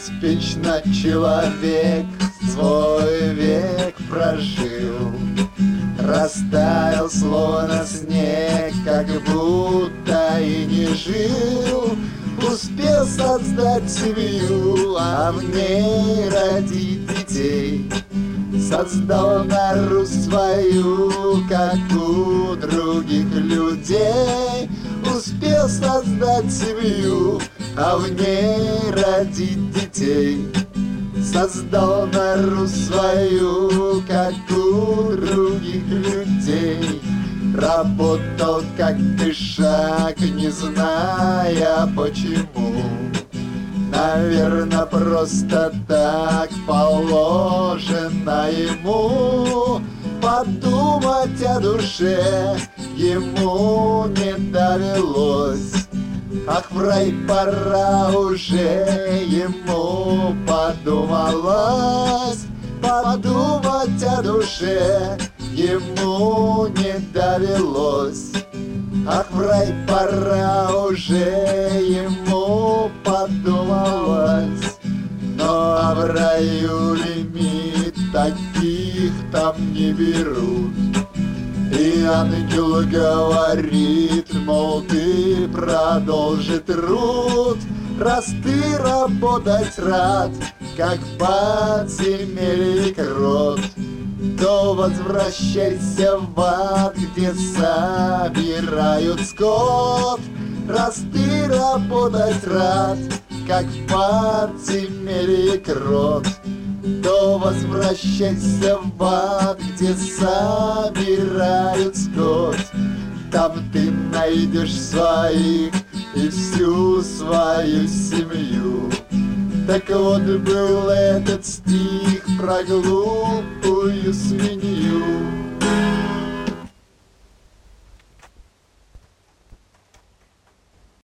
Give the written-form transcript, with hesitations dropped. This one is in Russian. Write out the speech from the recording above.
Беспечно человек свой век прожил, растаял словно снег, как будто и не жил. Успел создать семью, а в ней родить детей. Создал нору свою, как у других людей. Успел создать семью, а в ней родить детей. Создал нору свою, как у других людей. Работал как ишак, не зная почему. Наверно, просто так положено ему. Подумать о душе ему не довелось. Ах, в рай пора уже ему подумалось. Подумать о душе ему не довелось. Ах, в рай пора уже ему подумалось. Но в раю лимит таких там не берут. И ангел говорит, мол, ты продолжи труд. Раз ты работать рад, как в подземелье крот, то возвращайся в ад, где собирают скот. Раз ты работать рад, как в подземелье крот, то возвращайся в ад, где собирают скот. Там ты найдешь своих и всю свою семью. Так вот был этот стих про глупую свинью.